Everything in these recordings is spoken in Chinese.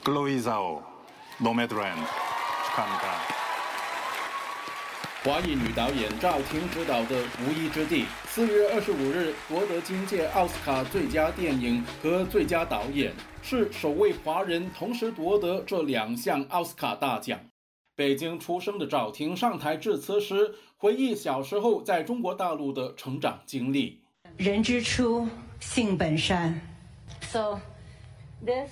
글로이자오, 노매드랜드 축하합니다. 华裔女导演赵婷执导的《无依之地》4月25日夺得今届奥斯卡最佳电影和最佳导演，是首位华人同时夺得这2项奥斯卡大奖。北京出生的赵婷上台致辞时，回忆小时候在中国大陆的成长经历。 人之初，性本善。So, this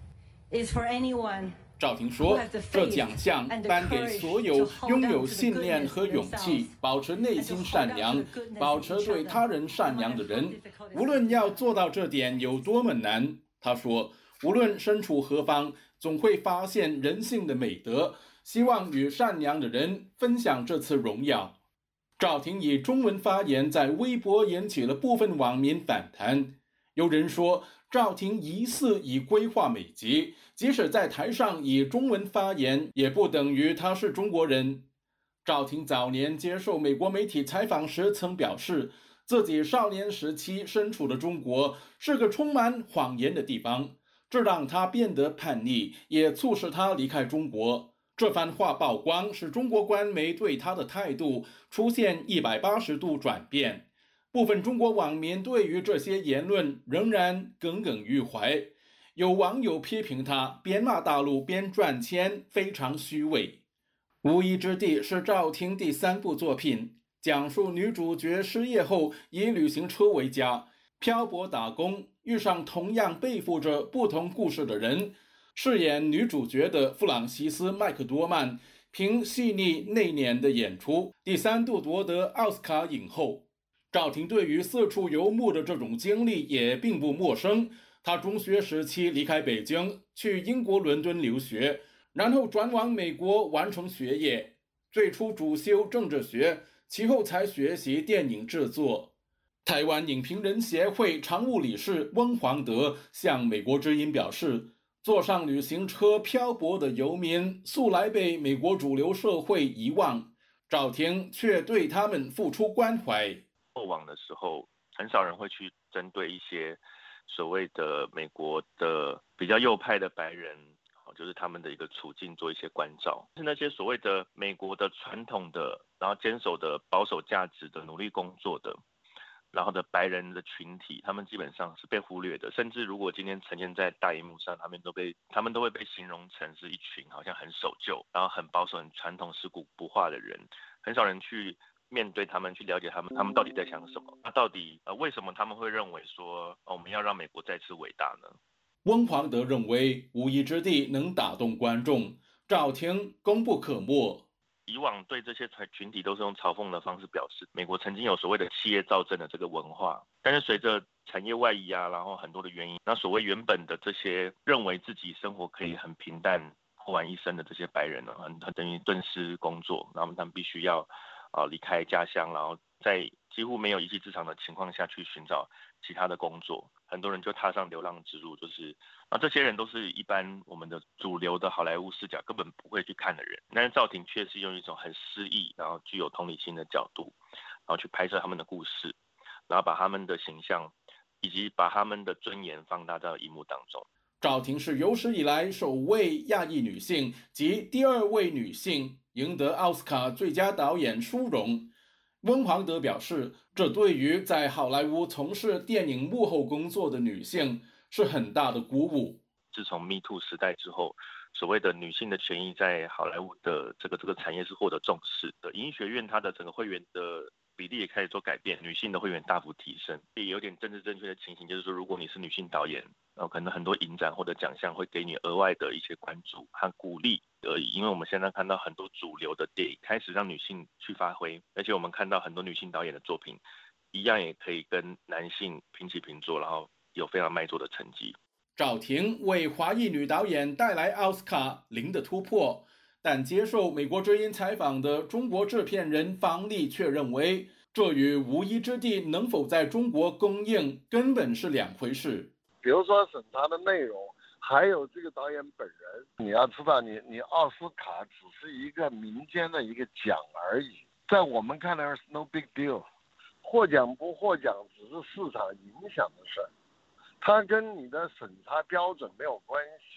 is for anyone. 赵婷说，这奖项颁给所有拥有信念和勇气，保持内心善良，保持对他人善良的人。无论要做到这点有多么难，他说，无论身处何方，总会发现人性的美德，希望与善良的人分享这次荣耀。赵婷以中文发言在微博引起了部分网民反弹，有人说赵婷疑似以规划美籍，即使在台上以中文发言，也不等于她是中国人。赵婷早年接受美国媒体采访时曾表示，自己少年时期身处的中国是个充满谎言的地方，这让她变得叛逆，也促使她离开中国。这番话曝光，使中国官媒对她的态度出现180度转变。部分中国网民对于这些言论仍然耿耿于怀，有网友批评他边骂大陆边赚钱，非常虚伪。无依之地是赵婷第3部作品，讲述女主角失业后以旅行车为家，漂泊打工，遇上同样背负着不同故事的人。饰演女主角的弗朗西斯·麦克多曼凭细腻内敛的演出，第3度夺得奥斯卡影后。赵婷对于四处游牧的这种经历也并不陌生。她中学时期离开北京，去英国伦敦留学，然后转往美国完成学业。最初主修政治学，其后才学习电影制作。台湾影评人协会常务理事翁黄德向美国之音表示，坐上旅行车漂泊的游民素来被美国主流社会遗忘，赵婷却对他们付出关怀。 过往的时候，很少人会去针对一些所谓的美国的比较右派的白人，就是他们的一个处境做一些关照。是那些所谓的美国的传统的，然后坚守的保守价值的、努力工作的，然后的白人的群体，他们基本上是被忽略的。甚至如果今天呈现在大荧幕上，他们都会被形容成是一群好像很守旧，然后很保守、很传统、食古不化的人，很少人去面对他们，去了解他们到底在想什么？到底为什么他们会认为说我们要让美国再次伟大呢？ 翁黄德认为，无依之地能打动观众，赵婷功不可没。 以往对这些群体都是用嘲讽的方式表示，美国曾经有所谓的企业造镇的这个文化，但是随着产业外移啊，然后很多的原因，那所谓原本的这些认为自己生活可以很平淡过完一生的这些白人呢，很等于顿失工作，然后他们必须要离开家乡，然后在几乎没有一技之长的情况下去寻找其他的工作，很多人就踏上流浪之路，这些人都是一般我们的主流的好莱坞视角根本不会去看的人，但是赵婷却是用一种很诗意，然后具有同理心的角度，然后去拍摄他们的故事，然后把他们的形象以及把他们的尊严放大到荧幕当中。 赵婷是有史以来首位亚裔女性及第2位女性赢得奥斯卡最佳导演殊荣。翁黄德表示，这对于在好莱坞从事电影幕后工作的女性是很大的鼓舞。 自从 Me Too 时代之后，所谓的女性的权益在好莱坞的这个产业是获得重视的。影艺学院它的整个会员的比例也开始做改变，女性的会员大幅提升。也有点政治正确的情形，就是说如果你是女性导演，可能很多影展或者奖项会给你额外的一些关注和鼓励而已。因为我们现在看到很多主流的电影开始让女性去发挥，而且我们看到很多女性导演的作品一样也可以跟男性平起平坐，然后有非常卖座的成绩。 赵婷为华裔女导演带来奥斯卡零的突破，但接受美国之音采访的中国制片人方丽却认为，这与无依之地能否在中国公映根本是2回事。 比如说审查的内容，还有这个导演本人，你要知道你奥斯卡只是一个民间的一个奖而已，在我们看来是 no big deal， 获奖不获奖只是市场影响的事，它跟你的审查标准没有关系。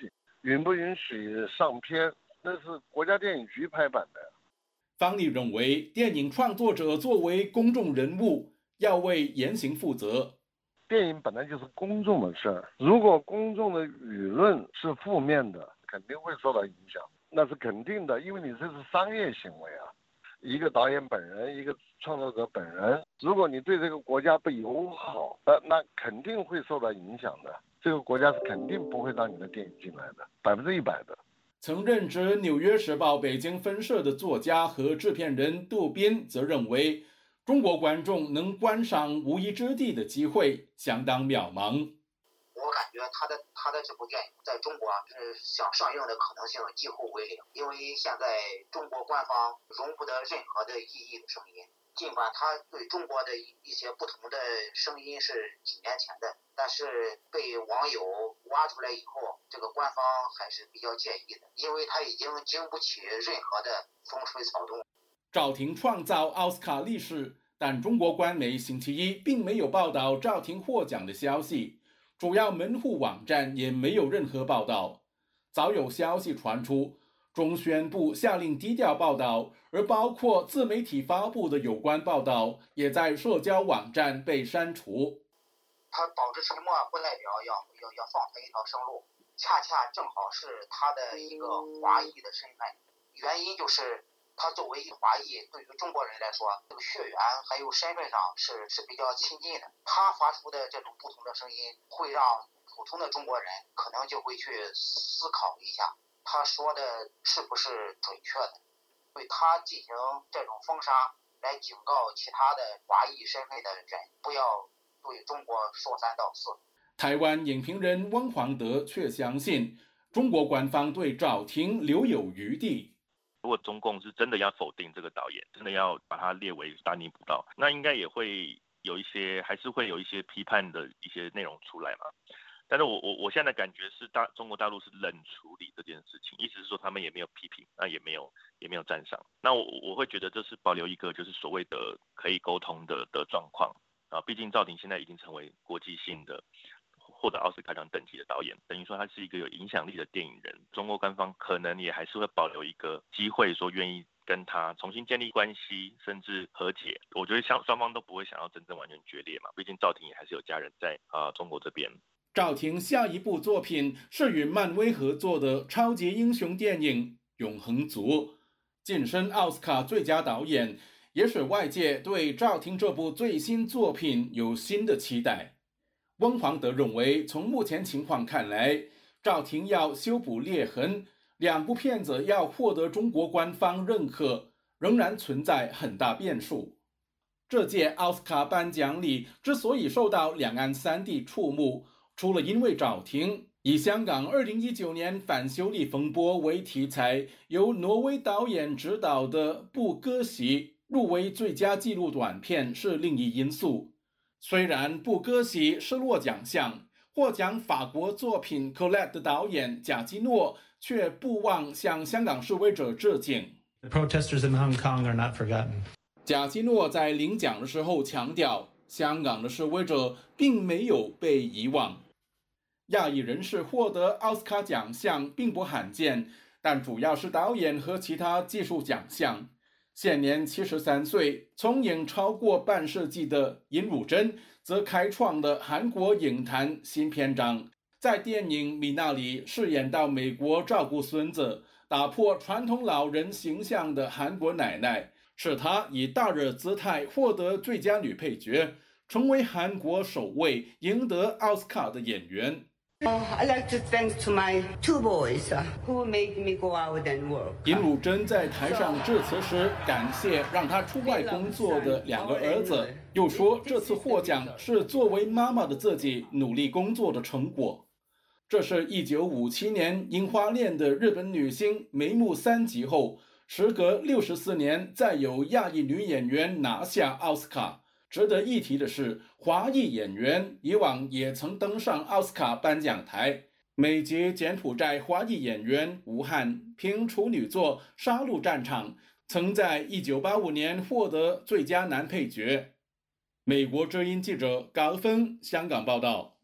允不允许上片，那是国家电影局拍板的。 方丽认为，电影创作者作为公众人物，要为言行负责。 电影本来就是公众的事儿，如果公众的舆论是负面的，肯定会受到影响，那是肯定的，因为你这是商业行为啊。一个导演本人，一个创作者本人，如果你对这个国家不友好，那肯定会受到影响的。这个国家是肯定不会让你的电影进来的，100%的。 曾任职《纽约时报》北京分社的作家和制片人杜斌则认为，中国观众能观赏无依之地的机会相当渺茫。 我感觉他的这部电影在中国想上映的可能性几乎为零，因为现在中国官方容不得任何的异议的声音。尽管他对中国的一些不同的声音是几年前的，但是被网友挖出来以后，这个官方还是比较介意的，因为他已经经不起任何的风吹草动。 赵婷创造奥斯卡历史，但中国官媒星期一并没有报道赵婷获奖的消息，主要门户网站也没有任何报道。早有消息传出，中宣部下令低调报道，而包括自媒体发布的有关报道也在社交网站被删除。 他保持沉默不代表要放他一条生路，恰恰正好是他的一个华裔的身份，原因就是他作为一个华裔，对于中国人来说，这个血缘还有身份上是比较亲近的。他发出的这种不同的声音，会让普通的中国人可能就会去思考一下，他说的是不是准确的，对他进行这种封杀，来警告其他的华裔身份的人，不要对中国说三道四。 台湾影评人温黄德却相信，中国官方对赵婷留有余地。 如果中共是真的要否定这个导演，真的要把他列为大逆不道，那应该也会有一些，还是会有一些批判的一些内容出来嘛。但是我现在的感觉是中国大陆是冷处理这件事情，意思是说他们也没有批评，那也没有赞赏。那我会觉得这是保留一个就是所谓的可以沟通的状况啊。毕竟赵婷现在已经成为国际性的获得奥斯卡奖等级的导演，等于说他是一个有影响力的电影人。中国官方可能也还是会保留一个机会，说愿意跟他重新建立关系，甚至和解。我觉得双方都不会想要真正完全决裂嘛，毕竟赵婷也还是有家人在中国这边。 赵婷下一部作品是与漫威合作的超级英雄电影《永恒族》，晋升奥斯卡最佳导演，也使外界对赵婷这部最新作品有新的期待。温黄德认为，从目前情况看来，赵婷要修补裂痕，两部片子要获得中国官方认可，仍然存在很大变数。这届奥斯卡颁奖礼之所以受到两岸三地触目，除了因为赵婷以香港2019年反修例风波为题材，由挪威导演执导的《不割席》入围最佳纪录短片是另一因素。虽然《不割席》失落奖项，获奖法国作品《Colette》的导演贾基诺却不忘向香港示威者致敬。 The protesters in Hong Kong are not forgotten. 贾基诺在领奖的时候强调，香港的示威者并没有被遗忘。亚裔人士获得奥斯卡奖项并不罕见，但主要是导演和其他技术奖项。现年73岁，从影超过半世纪的尹汝贞则开创了韩国影坛新篇章。在电影《米娜》里饰演到美国照顾孙子，打破传统老人形象的韩国奶奶，是她以大热姿态获得最佳女配角，成为韩国首位赢得奥斯卡的演员。 I'd like to thank to my 2 boys who made me go out and work. 尹汝贞在台上致辞时，感谢让她出外工作的2个儿子，又说这次获奖是作为妈妈的自己努力工作的成果。这是1957年樱花恋的日本女星梅木3级后，时隔64年再有亚裔女演员拿下奥斯卡。值得一提的是，华裔演员以往也曾登上奥斯卡颁奖台。美籍柬埔寨华裔演员吴汉凭处女作《杀戮战场》曾在1985年获得最佳男配角。美国之音记者高峰香港报道。